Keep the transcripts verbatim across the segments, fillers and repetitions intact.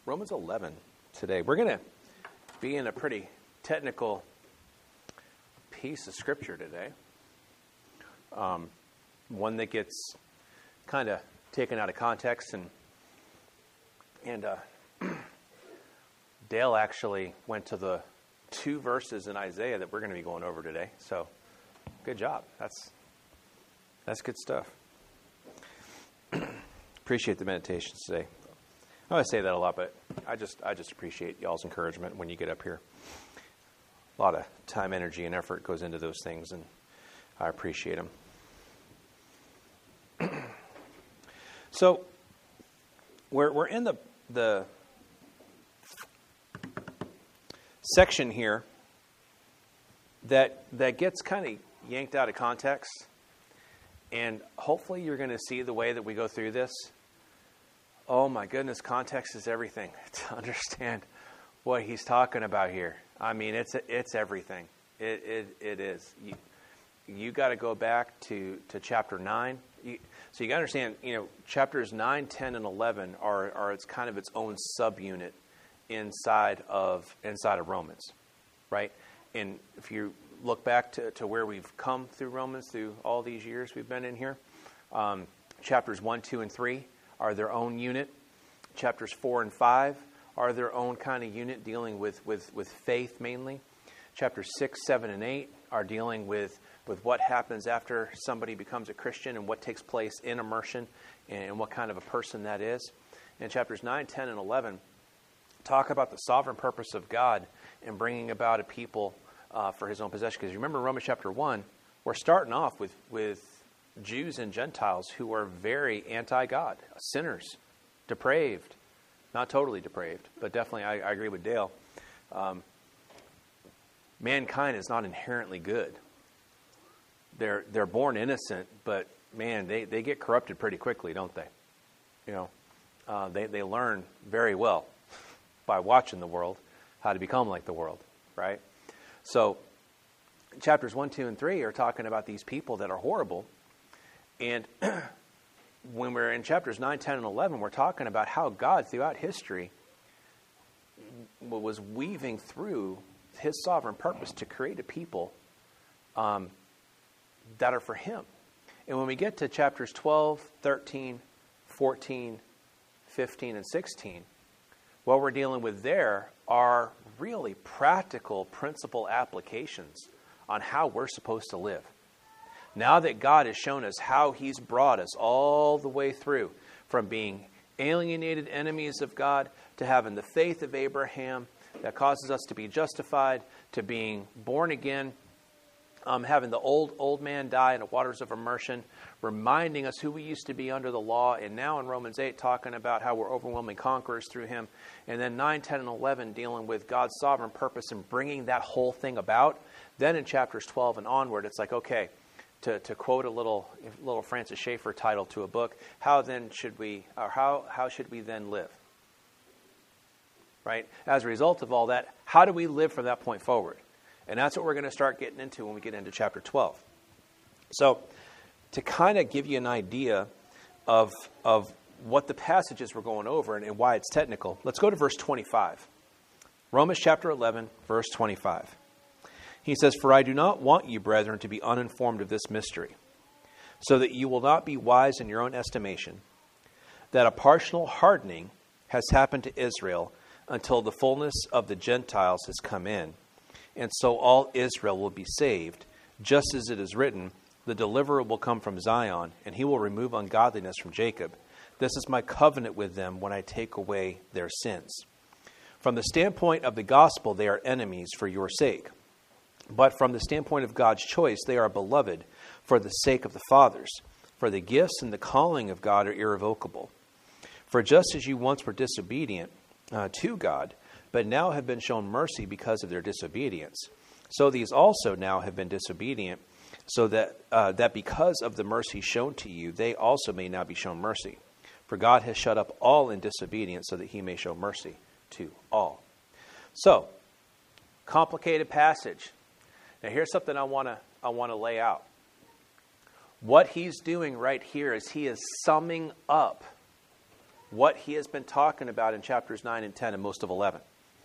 Romans eleven today. We're going to be in a pretty technical piece of Scripture today. Um, one that gets kind of taken out of context. And, and uh, Dale actually went to the two verses in Isaiah that we're going to be going over today. So good job. That's, that's good stuff. Appreciate the meditations today. I always say that a lot, but I just I just appreciate y'all's encouragement when you get up here. A lot of time, energy, and effort goes into those things, and I appreciate them. So we're we're in the the section here that that gets kind of yanked out of context, and hopefully you're going to see the way that we go through this. Oh my goodness, context is everything to understand what he's talking about here. I mean, it's it's everything. It it, it is. You, you got to go back to, to chapter nine. You, so you got to understand, you know, chapters nine, ten, and eleven are are it's kind of its own subunit inside of inside of Romans, right? And if you look back to, to where we've come through Romans through all these years we've been in here, um, chapters one, two, and three are their own unit. Chapters four and five are their own kind of unit, dealing with, with, with faith mainly. Chapters six, seven, and eight are dealing with, with what happens after somebody becomes a Christian and what takes place in immersion and what kind of a person that is. And chapters nine, ten, and eleven talk about the sovereign purpose of God in bringing about a people uh, for his own possession. Because you remember Romans chapter one, we're starting off with, with Jews and Gentiles who are very anti-God, sinners, depraved, not totally depraved, but definitely I, I agree with Dale. Um, mankind is not inherently good. They're they're born innocent, but man, they, they get corrupted pretty quickly, don't they? You know, uh, they they learn very well by watching the world how to become like the world, right? So chapters one, two, and three are talking about these people that are horrible. And when we're in chapters nine, ten, and eleven, we're talking about how God, throughout history, was weaving through his sovereign purpose to create a people um, that are for him. And when we get to chapters twelve, thirteen, fourteen, fifteen, and sixteen, what we're dealing with there are really practical principle applications on how we're supposed to live. Now that God has shown us how he's brought us all the way through from being alienated enemies of God to having the faith of Abraham that causes us to be justified, to being born again, um, having the old old man die in the waters of immersion, reminding us who we used to be under the law, and now in Romans eight talking about how we're overwhelming conquerors through him, and then nine, ten, and eleven dealing with God's sovereign purpose and bringing that whole thing about. Then in chapters twelve and onward, it's like, okay, To, to quote a little little Francis Schaeffer title to a book, how then should we, or how, how should we then live? Right? As a result of all that, how do we live from that point forward? And that's what we're going to start getting into when we get into chapter twelve. So, to kind of give you an idea of, of what the passages we're going over and, and why it's technical, let's go to verse twenty-five. Romans chapter eleven, verse twenty-five. He says, "For I do not want you, brethren, to be uninformed of this mystery, so that you will not be wise in your own estimation, that a partial hardening has happened to Israel until the fullness of the Gentiles has come in. And so all Israel will be saved, just as it is written, the deliverer will come from Zion, and he will remove ungodliness from Jacob. This is my covenant with them when I take away their sins. From the standpoint of the gospel, they are enemies for your sake. But from the standpoint of God's choice, they are beloved for the sake of the fathers. For the gifts and the calling of God are irrevocable. For just as you once were disobedient uh, to God, but now have been shown mercy because of their disobedience, so these also now have been disobedient, so that uh, that because of the mercy shown to you, they also may now be shown mercy. For God has shut up all in disobedience, so that he may show mercy to all." So, complicated passage. Now here's something I want to I want to lay out. What he's doing right here is he is summing up what he has been talking about in chapters nine and ten and most of eleven.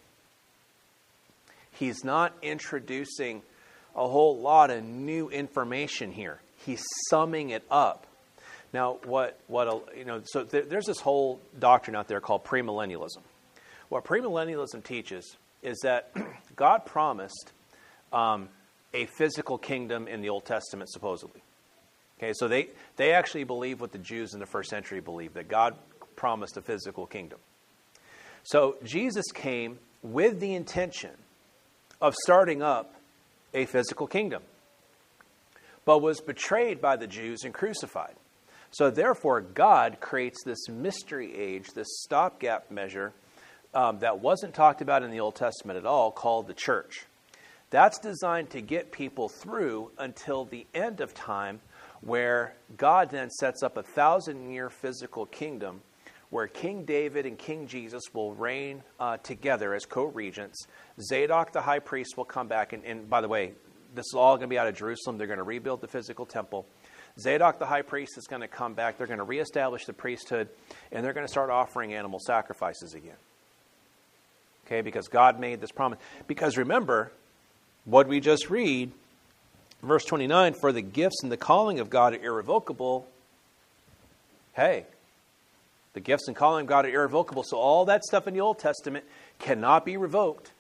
He's not introducing a whole lot of new information here. He's summing it up. Now, what, what you know, so there, there's this whole doctrine out there called premillennialism. What premillennialism teaches is that God promised um, a physical kingdom in the Old Testament, supposedly. Okay, so they, they actually believe what the Jews in the first century believed, that God promised a physical kingdom. So Jesus came with the intention of starting up a physical kingdom, but was betrayed by the Jews and crucified. So therefore, God creates this mystery age, this stopgap measure um, that wasn't talked about in the Old Testament at all, called the church. That's designed to get people through until the end of time, where God then sets up a thousand-year physical kingdom where King David and King Jesus will reign uh, together as co-regents. Zadok the high priest will come back. And, and by the way, this is all going to be out of Jerusalem. They're going to rebuild the physical temple. Zadok the high priest is going to come back. They're going to reestablish the priesthood, and they're going to start offering animal sacrifices again. Okay, because God made this promise. Because remember, what we just read, verse twenty-nine, for the gifts and the calling of God are irrevocable. Hey, the gifts and calling of God are irrevocable. So all that stuff in the Old Testament cannot be revoked.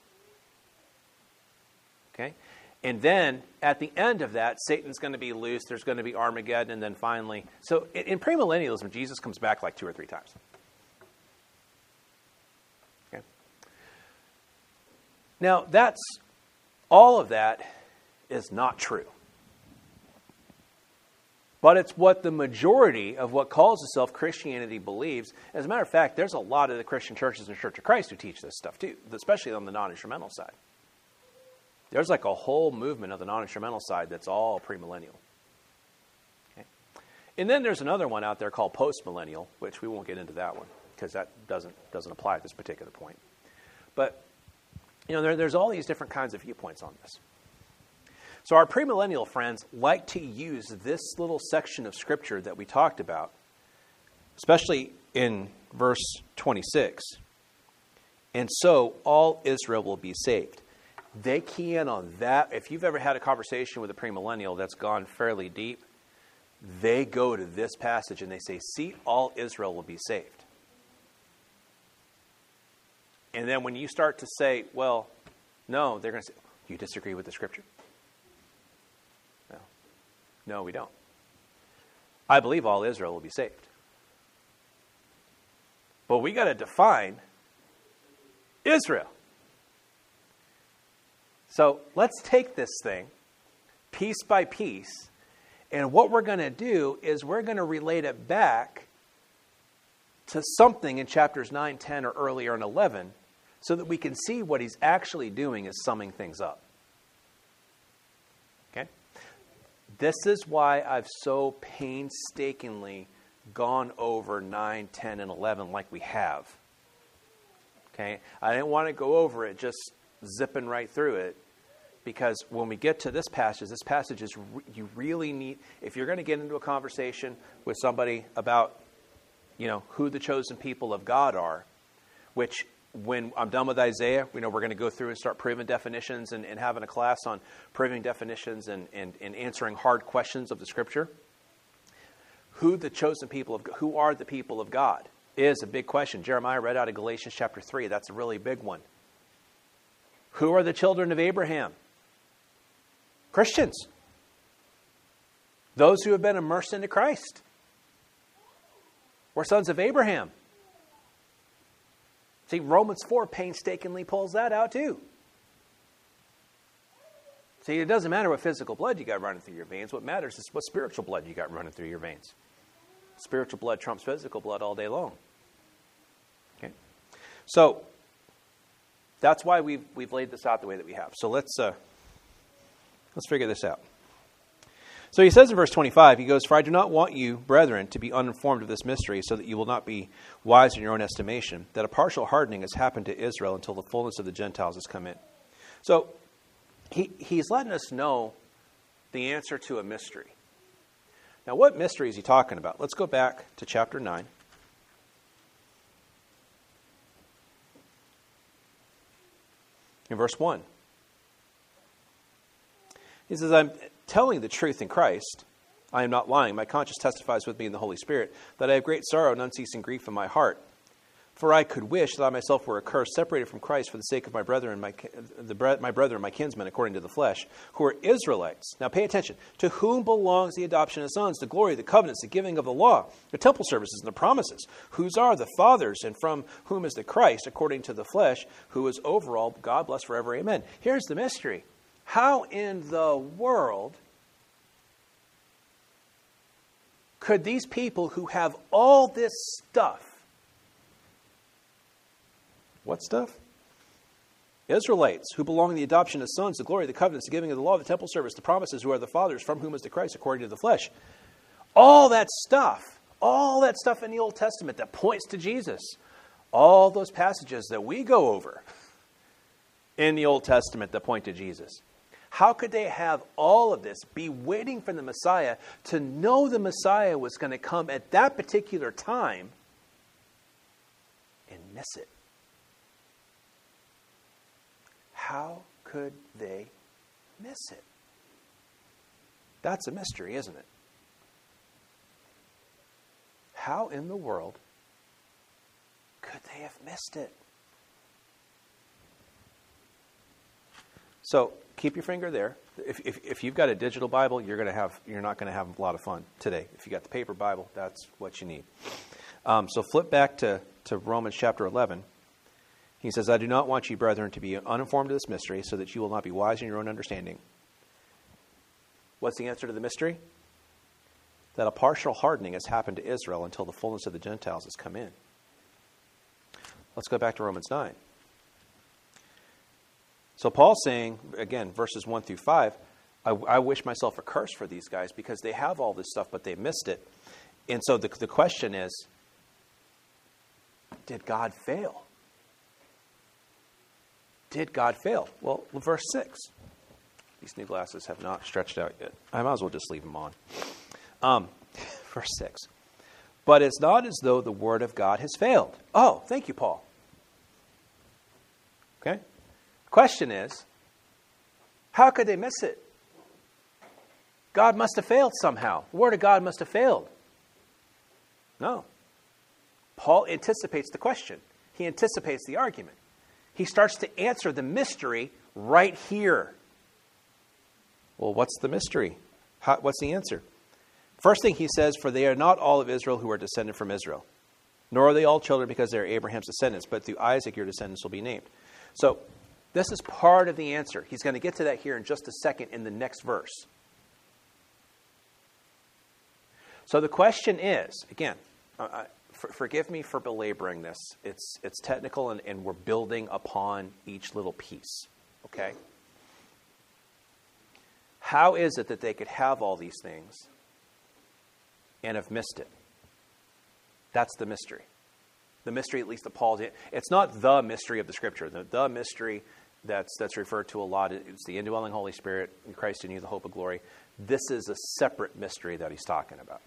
Okay? And then at the end of that, Satan's going to be loose. There's going to be Armageddon. And then finally, so in, in premillennialism, Jesus comes back like two or three times. Okay? Now, that's, all of that is not true. But it's what the majority of what calls itself Christianity believes. As a matter of fact, there's a lot of the Christian churches in the Church of Christ who teach this stuff too, especially on the non-instrumental side. There's like a whole movement of the non-instrumental side that's all premillennial. Okay. And then there's another one out there called postmillennial, which we won't get into that one because that doesn't doesn't apply at this particular point. But you know, there, there's all these different kinds of viewpoints on this. So our premillennial friends like to use this little section of Scripture that we talked about, especially in verse twenty-six. And so all Israel will be saved. They key in on that. If you've ever had a conversation with a premillennial that's gone fairly deep, they go to this passage and they say, see, all Israel will be saved. And then when you start to say, well, no, they're going to say, you disagree with the Scripture? No. No, we don't. I believe all Israel will be saved. But we got to define Israel. So let's take this thing piece by piece, and what we're going to do is we're going to relate it back to something in chapters nine, ten, or earlier in eleven, so that we can see what he's actually doing is summing things up. Okay? This is why I've so painstakingly gone over nine, ten, and eleven like we have. Okay? I didn't want to go over it just zipping right through it, because when we get to this passage, this passage is, you really need, if you're going to get into a conversation with somebody about, you know, who the chosen people of God are, which when I'm done with Isaiah, you know, we're going to go through and start proving definitions and, and having a class on proving definitions and, and, and answering hard questions of the Scripture. Who the chosen people of, who are the people of God is a big question. Jeremiah read out of Galatians chapter three. That's a really big one. Who are the children of Abraham? Christians. Those who have been immersed into Christ. We're sons of Abraham. See, Romans four painstakingly pulls that out too. See, it doesn't matter what physical blood you got running through your veins. What matters is what spiritual blood you got running through your veins. Spiritual blood trumps physical blood all day long. Okay? So, that's why we've, we've laid this out the way that we have. So let's uh, let's figure this out. So he says in verse twenty-five, he goes, for I do not want you, brethren, to be uninformed of this mystery, so that you will not be wise in your own estimation, that a partial hardening has happened to Israel until the fullness of the Gentiles has come in. So he he's letting us know the answer to a mystery. Now, what mystery is he talking about? Let's go back to chapter nine. In verse one. He says, I'm telling the truth in Christ. I am not lying. My conscience testifies with me in the Holy Spirit that I have great sorrow and unceasing grief in my heart. For I could wish that I myself were accursed, separated from Christ for the sake of my brethren, my, the, my brethren, my kinsmen, according to the flesh, who are Israelites. Now pay attention. To whom belongs the adoption of sons, the glory, the covenants, the giving of the law, the temple services, and the promises? Whose are the fathers, and from whom is the Christ, according to the flesh, who is over all, God bless forever, amen. Here's the mystery. How in the world could these people who have all this stuff, what stuff? Israelites, who belong in the adoption of sons, the glory, the covenants, the giving of the law, the temple service, the promises, who are the fathers, from whom is the Christ, according to the flesh. All that stuff, all that stuff in the Old Testament that points to Jesus, all those passages that we go over in the Old Testament that point to Jesus. How could they have all of this, be waiting for the Messiah, to know the Messiah was going to come at that particular time and miss it? How could they miss it? That's a mystery, isn't it? How in the world could they have missed it? So keep your finger there. If, if, if you've got a digital Bible, you're going to have you're not going to have a lot of fun today. If you got the paper Bible, that's what you need. Um, so flip back to, to Romans chapter eleven. He says, I do not want you, brethren, to be uninformed of this mystery, so that you will not be wise in your own understanding. What's the answer to the mystery? That a partial hardening has happened to Israel until the fullness of the Gentiles has come in. Let's go back to Romans nine. So Paul's saying, again, verses one through five, I, I wish myself a curse for these guys because they have all this stuff, but they missed it. And so the, the question is, did God fail? Did God fail? Well, verse six. These new glasses have not stretched out yet. I might as well just leave them on. Um, verse six. But it's not as though the word of God has failed. Oh, thank you, Paul. Okay? Question is, how could they miss it? God must have failed somehow. The word of God must have failed. No. Paul anticipates the question. He anticipates the argument. He starts to answer the mystery right here. Well, what's the mystery? How, what's the answer? First thing he says, for they are not all of Israel who are descended from Israel, nor are they all children because they are Abraham's descendants, but through Isaac your descendants will be named. So this is part of the answer. He's going to get to that here in just a second in the next verse. So the question is, again, uh, for, forgive me for belaboring this. It's it's technical and, and we're building upon each little piece. Okay? How is it that they could have all these things and have missed it? That's the mystery. The mystery, at least that Paul's in. It's not the mystery of the Scripture. The, the mystery that's that's referred to a lot, it's the indwelling Holy Spirit in Christ in you, the hope of glory. This is a separate mystery that he's talking about.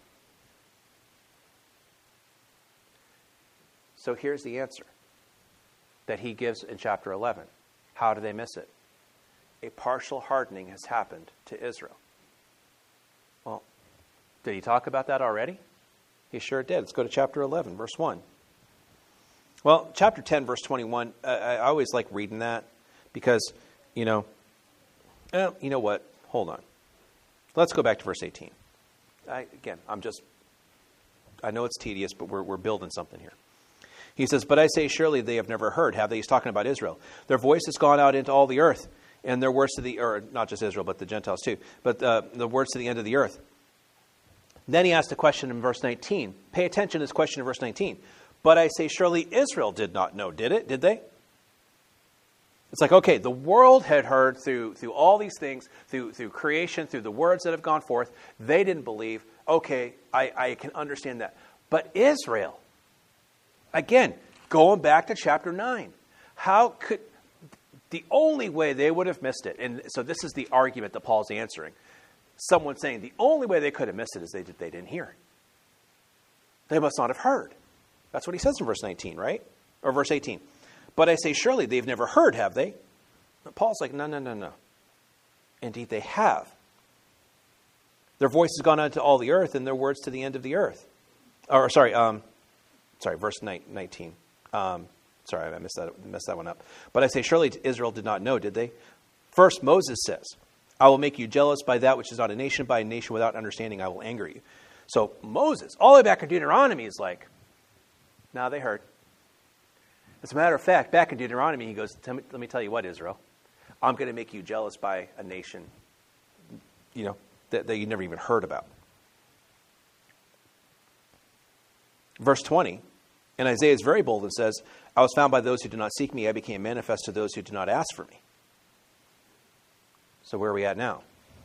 So here's the answer that he gives in chapter eleven. How do they miss it? A partial hardening has happened to Israel. Well, did he talk about that already? He sure did. Let's go to chapter eleven, verse one. Well, chapter ten, verse twenty-one, uh, I always like reading that because, you know, eh, you know what? Hold on. Let's go back to verse eighteen. I, again, I'm just, I know it's tedious, but we're we're building something here. He says, but I say, surely they have never heard. Have they? He's talking about Israel. Their voice has gone out into all the earth, and their words to the, or not just Israel, but the Gentiles too, but uh, the words to the end of the earth. Then he asked a question in verse nineteen. Pay attention to this question in verse nineteen. But I say, surely Israel did not know, did it? Did they? It's like, okay, the world had heard through through all these things, through through creation, through the words that have gone forth. They didn't believe. Okay, I, I can understand that. But Israel, again, going back to chapter nine, how could, the only way they would have missed it, and so this is the argument that Paul's answering. Someone saying the only way they could have missed it is they, they didn't hear. They must not have heard. That's what he says in verse nineteen, right? Or verse eighteen. But I say, surely they've never heard, have they? Paul's like, no, no, no, no. Indeed, they have. Their voice has gone out to all the earth, and their words to the end of the earth. Or, sorry, um, sorry, verse nineteen. Um, sorry, I messed that, messed that one up. But I say, surely Israel did not know, did they? First, Moses says, I will make you jealous by that which is not a nation, by a nation without understanding I will anger you. So Moses, all the way back in Deuteronomy, is like, now they heard. As a matter of fact, back in Deuteronomy, he goes, let me tell you what, Israel. I'm going to make you jealous by a nation, you know, that, that you never even heard about. Verse twenty, and Isaiah is very bold and says, I was found by those who do not seek me. I became manifest to those who do not ask for me. So where are we at now?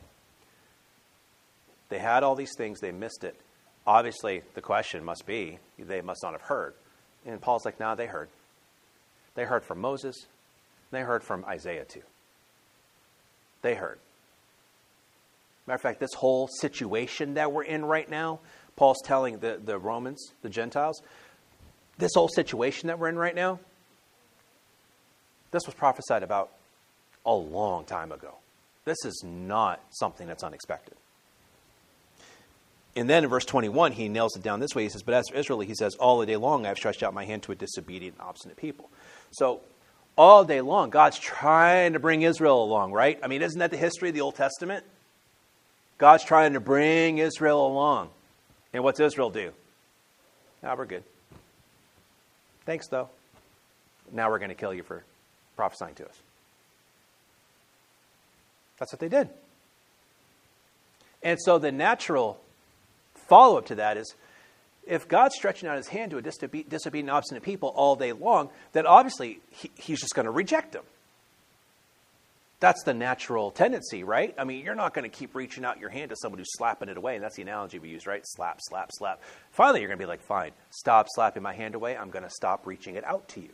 They had all these things. They missed it. Obviously, the question must be, they must not have heard. And Paul's like, no, they heard. They heard from Moses. They heard from Isaiah too. They heard. Matter of fact, this whole situation that we're in right now, Paul's telling the, the Romans, the Gentiles, this whole situation that we're in right now, this was prophesied about a long time ago. This is not something that's unexpected. And then in verse twenty-one, he nails it down this way. He says, but as for Israel, he says, all the day long I have stretched out my hand to a disobedient and obstinate people. So all day long, God's trying to bring Israel along, right? I mean, isn't that the history of the Old Testament? God's trying to bring Israel along. And what's Israel do? Now we're good. Thanks, though. Now we're going to kill you for prophesying to us. That's what they did. And so the natural follow-up to that is, if God's stretching out his hand to a disobe- disobedient, obstinate people all day long, then obviously he, he's just going to reject them. That's the natural tendency, right? I mean, you're not going to keep reaching out your hand to someone who's slapping it away. And that's the analogy we use, right? Slap, slap, slap. Finally, you're going to be like, fine, stop slapping my hand away. I'm going to stop reaching it out to you.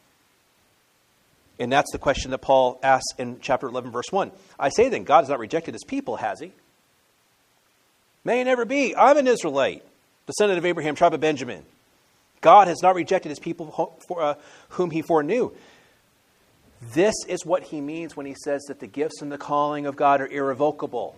And that's the question that Paul asks in chapter eleven, verse one. I say then, God has not rejected his people, has he? May it never be. I'm an Israelite, descendant of Abraham, tribe of Benjamin. God has not rejected his people for, uh, whom he foreknew. This is what he means when he says that the gifts and the calling of God are irrevocable.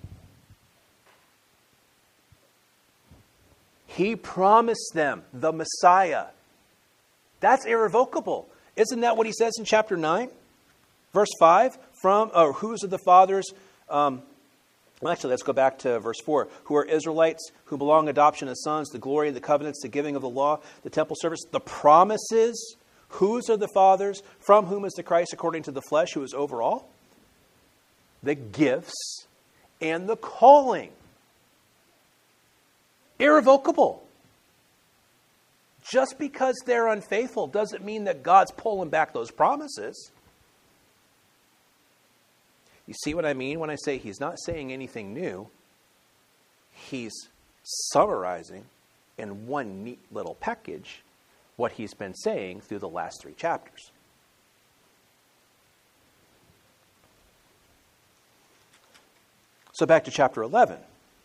He promised them the Messiah. That's irrevocable. Isn't that what he says in chapter nine? Verse five? From, or whose are the fathers? Um, well, actually, let's go back to verse four. Who are Israelites, who belong adoption as sons, the glory of the covenants, the giving of the law, the temple service, the promises. Whose are the fathers? From whom is the Christ according to the flesh, who is over all? The gifts and the calling. Irrevocable. Just because they're unfaithful doesn't mean that God's pulling back those promises. You see what I mean when I say he's not saying anything new? He's summarizing in one neat little package what he's been saying through the last three chapters. So back to chapter eleven.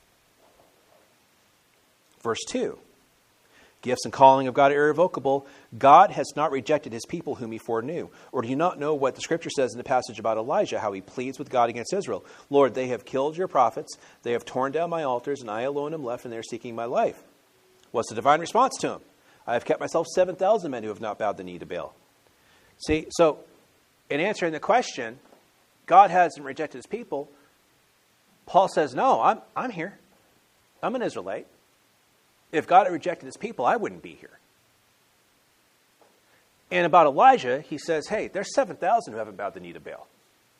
Verse two. Gifts and calling of God are irrevocable. God has not rejected his people whom he foreknew. Or do you not know what the scripture says in the passage about Elijah, how he pleads with God against Israel? Lord, they have killed your prophets, they have torn down my altars, and I alone am left, and they're seeking my life. What's the divine response to him? I have kept myself seven thousand men who have not bowed the knee to Baal. See, so in answering the question, God hasn't rejected his people. Paul says, no, I'm, I'm here. I'm an Israelite. If God had rejected his people, I wouldn't be here. And about Elijah, he says, hey, there's seven thousand who haven't bowed the knee to Baal.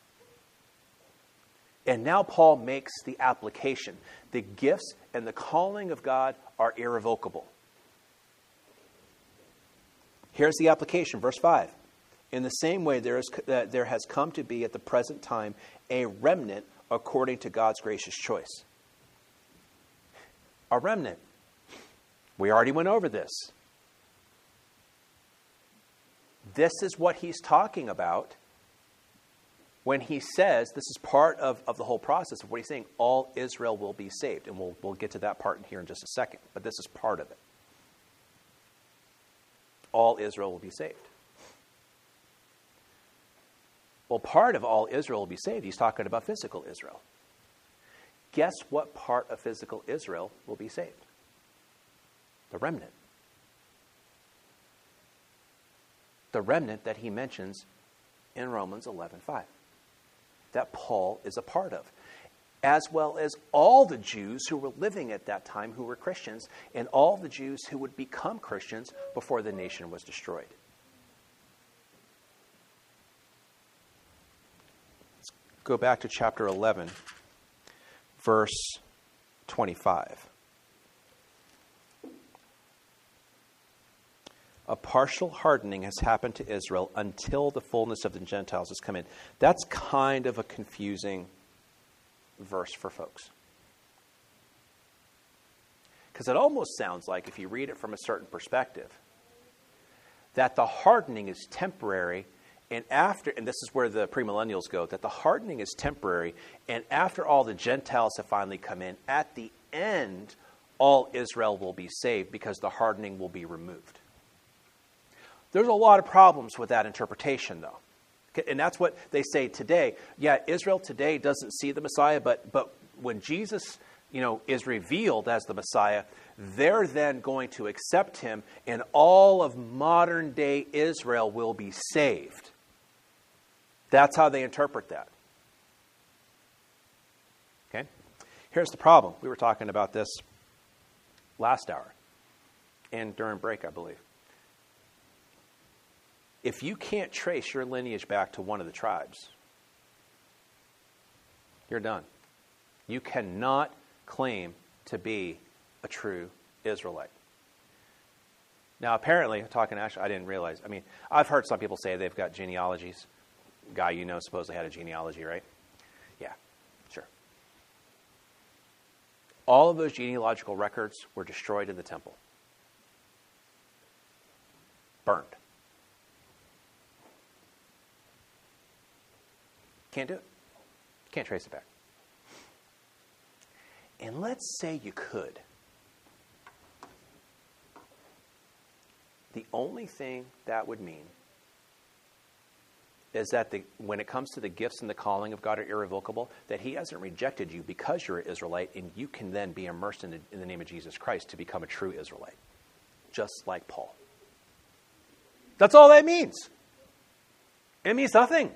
And now Paul makes the application. The gifts and the calling of God are irrevocable. Here's the application, verse five. In the same way, there, is, uh, there has come to be at the present time a remnant according to God's gracious choice. A remnant. We already went over this. This is what he's talking about when he says, this is part of, of the whole process of what he's saying, all Israel will be saved. And we'll, we'll get to that part in here in just a second. But this is part of it. All Israel will be saved. Well, part of all Israel will be saved. He's talking about physical Israel. Guess what part of physical Israel will be saved? The remnant. The remnant that he mentions in Romans eleven five. That Paul is a part of. As well as all the Jews who were living at that time who were Christians, and all the Jews who would become Christians before the nation was destroyed. Let's go back to chapter eleven, verse twenty-five. A partial hardening has happened to Israel until the fullness of the Gentiles has come in. That's kind of a confusing verse for folks. Because it almost sounds like, if you read it from a certain perspective, that the hardening is temporary, and after, and this is where the premillennials go, that the hardening is temporary, and after all the Gentiles have finally come in, at the end, all Israel will be saved because the hardening will be removed. There's a lot of problems with that interpretation, though. And that's what they say today. Yeah, Israel today doesn't see the Messiah, but but when Jesus, you know, is revealed as the Messiah, they're then going to accept him, and all of modern day Israel will be saved. That's how they interpret that. Okay? Here's the problem. We were talking about this last hour and during break, I believe. If you can't trace your lineage back to one of the tribes, you're done. You cannot claim to be a true Israelite. Now, apparently, talking to Ashley, I didn't realize. I mean, I've heard some people say they've got genealogies. Guy you know supposedly had a genealogy, right? Yeah, sure. All of those genealogical records were destroyed in the temple. Burned. Can't do it. Can't trace it back. And let's say you could. The only thing that would mean is that the, when it comes to the gifts and the calling of God are irrevocable, that he hasn't rejected you because you're an Israelite, and you can then be immersed in the, in the name of Jesus Christ to become a true Israelite. Just like Paul. That's all that means. It means nothing.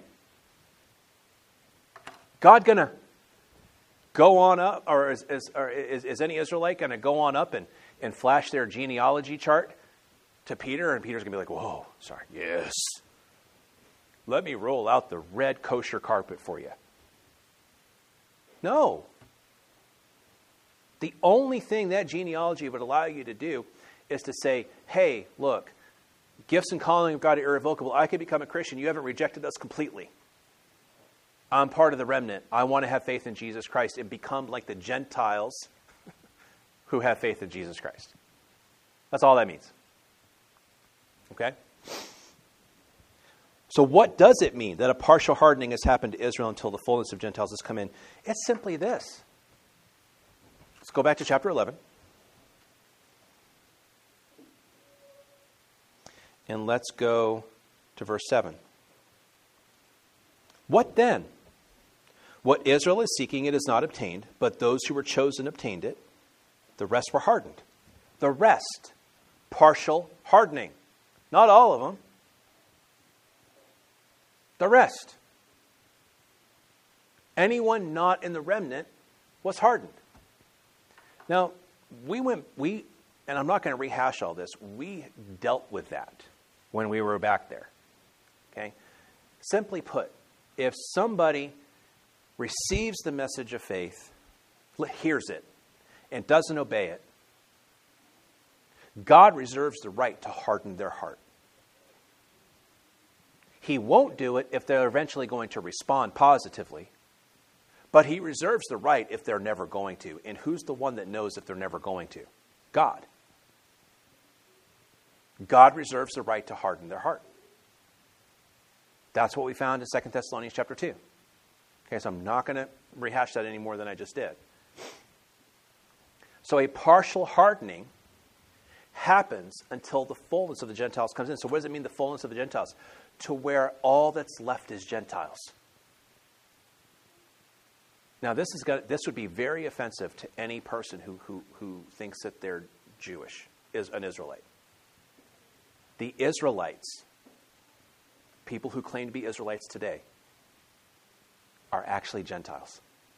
God going to go on up, or is, is, or is, is any Israelite going to go on up and, and flash their genealogy chart to Peter, and Peter's going to be like, whoa, sorry, yes. Let me roll out the red kosher carpet for you. No. The only thing that genealogy would allow you to do is to say, hey, look, gifts and calling of God are irrevocable. I could become a Christian. You haven't rejected us completely. I'm part of the remnant. I want to have faith in Jesus Christ and become like the Gentiles who have faith in Jesus Christ. That's all that means. Okay? So what does it mean that a partial hardening has happened to Israel until the fullness of Gentiles has come in? It's simply this. Let's go back to chapter eleven. And let's go to verse seven. What then? What Israel is seeking, it is not obtained, but those who were chosen obtained it. The rest were hardened. The rest, partial hardening. Not all of them. The rest. Anyone not in the remnant was hardened. Now, we went, we, and I'm not going to rehash all this, we dealt with that when we were back there. Okay? Simply put, if somebody receives the message of faith, hears it, and doesn't obey it, God reserves the right to harden their heart. He won't do it if they're eventually going to respond positively, but he reserves the right if they're never going to. And who's the one that knows if they're never going to? God. God reserves the right to harden their heart. That's what we found in Second Thessalonians chapter two. Okay, so I'm not going to rehash that any more than I just did. So a partial hardening happens until the fullness of the Gentiles comes in. So what does it mean, the fullness of the Gentiles? to where all that's left is Gentiles. Now, this is gonna, this would be very offensive to any person who, who, who thinks that they're Jewish, is an Israelite. The Israelites, people who claim to be Israelites today, are actually Gentiles.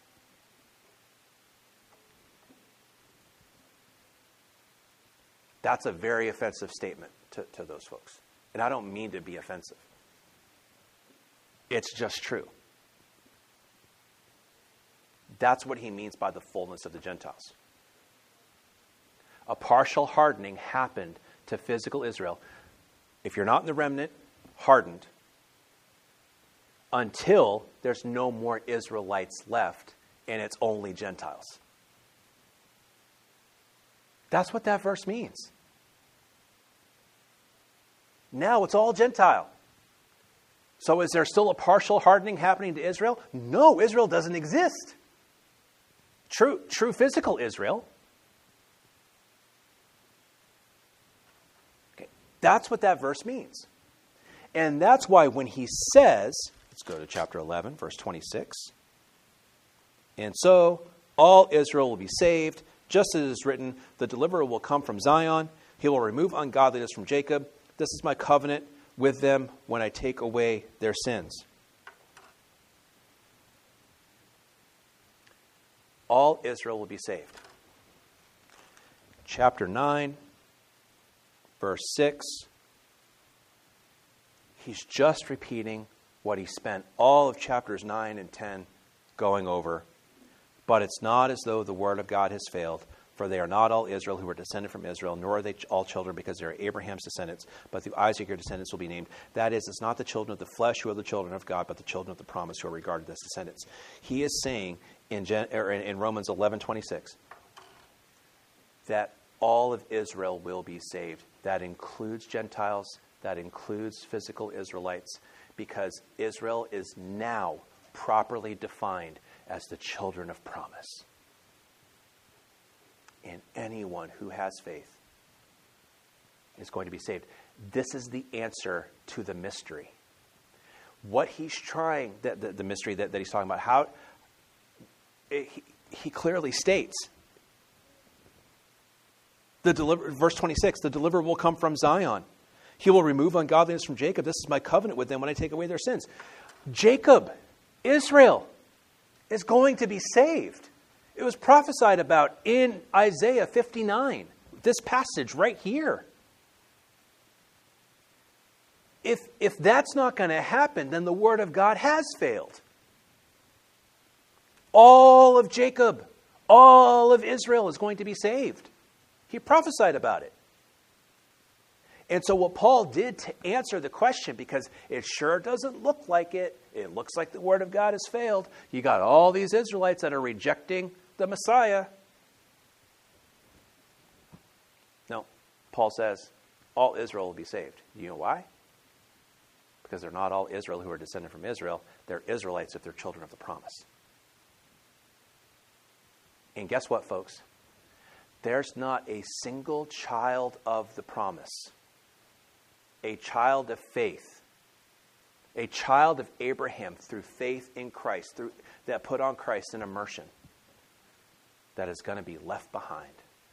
That's a very offensive statement to, to those folks. And I don't mean to be offensive. It's just true. That's what he means by the fullness of the Gentiles. A partial hardening happened to physical Israel. If you're not in the remnant, hardened, until there's no more Israelites left and it's only Gentiles. That's what that verse means. Now it's all Gentile. So is there still a partial hardening happening to Israel? No, Israel doesn't exist. True, true physical Israel. Okay, that's what that verse means. And that's why when he says, let's go to chapter eleven, verse twenty-six. And so all Israel will be saved, just as it is written, the deliverer will come from Zion. He will remove ungodliness from Jacob. This is my covenant with them when I take away their sins. All Israel will be saved. Chapter nine, verse six. He's just repeating what he spent all of chapters nine and ten going over. But it's not as though the word of God has failed, for they are not all Israel who are descended from Israel, nor are they all children because they are Abraham's descendants, but through Isaac your descendants will be named. That is, it's not the children of the flesh who are the children of God, but the children of the promise who are regarded as descendants. He is saying in, Gen, or in, in Romans eleven twenty-six that all of Israel will be saved. That includes Gentiles, that includes physical Israelites, because Israel is now properly defined as the children of promise. And anyone who has faith is going to be saved. This is the answer to the mystery. What he's trying, the, the, the mystery that, that he's talking about, how it, he, he clearly states, the deliver, verse twenty-six, the deliverer will come from Zion. He will remove ungodliness from Jacob. This is my covenant with them when I take away their sins. Jacob, Israel, is going to be saved. It was prophesied about in Isaiah fifty-nine, this passage right here. If, if that's not going to happen, then the word of God has failed. All of Jacob, all of Israel is going to be saved. He prophesied about it. And so what Paul did to answer the question, because it sure doesn't look like it, it looks like the word of God has failed. You got all these Israelites that are rejecting the Messiah. No, Paul says all Israel will be saved. You know why? Because they're not all Israel who are descended from Israel. They're Israelites if they're children of the promise. And guess what, folks? There's not a single child of the promise, a child of faith, a child of Abraham through faith in Christ, through that put on Christ in immersion, that is going to be left behind.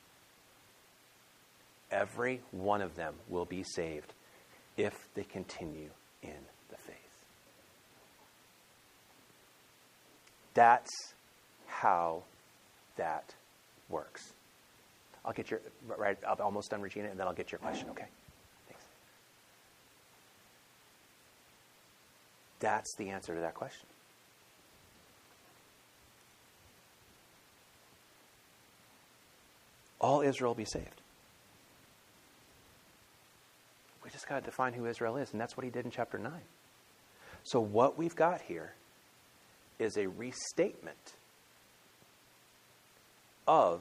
Every one of them will be saved if they continue in the faith. That's how that works. I'll get your, right, I'm almost done, Regina, and then I'll get your question, okay? Thanks. That's the answer to that question. All Israel will be saved. We just got to define who Israel is, and that's what he did in chapter nine. So what we've got here is a restatement of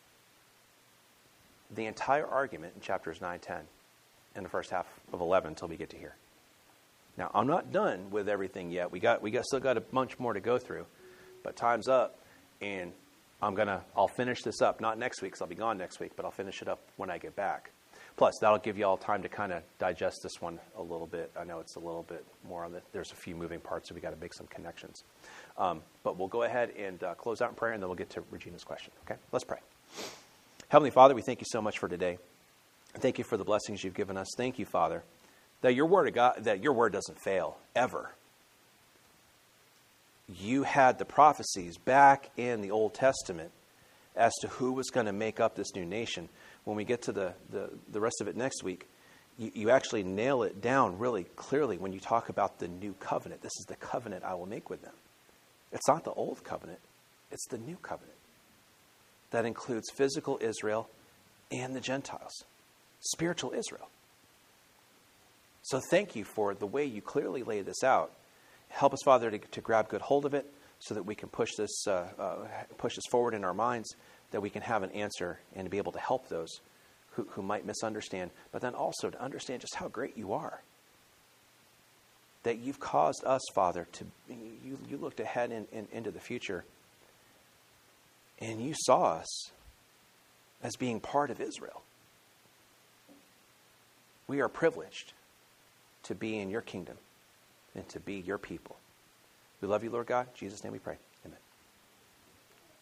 the entire argument in chapters nine, ten, and the first half of eleven until we get to here. Now, I'm not done with everything yet. We got we got still got a bunch more to go through, but time's up, and I'm gonna I'll finish this up. Not next week, because I'll be gone next week, but I'll finish it up when I get back. Plus, that'll give you all time to kind of digest this one a little bit. I know it's a little bit more on the, there's a few moving parts, so we got to make some connections. Um, but we'll go ahead and uh, close out in prayer, and then we'll get to Regina's question. Okay, let's pray. Heavenly Father, we thank you so much for today. Thank you for the blessings you've given us. Thank you, Father, that your word of God, that your word doesn't fail ever. You had the prophecies back in the Old Testament as to who was going to make up this new nation. When we get to the, the, the rest of it next week, you, you actually nail it down really clearly when you talk about the new covenant. This is the covenant I will make with them. It's not the old covenant. It's the new covenant. That includes physical Israel and the Gentiles. Spiritual Israel. So thank you for the way you clearly lay this out. Help us, Father, to, to grab good hold of it so that we can push this, uh, uh, push this forward in our minds, that we can have an answer and to be able to help those who, who might misunderstand, but then also to understand just how great you are. That you've caused us, Father, to you, you looked ahead in, in, into the future, and you saw us as being part of Israel. We are privileged to be in your kingdom and to be your people. We love you, Lord God. In Jesus' name we pray.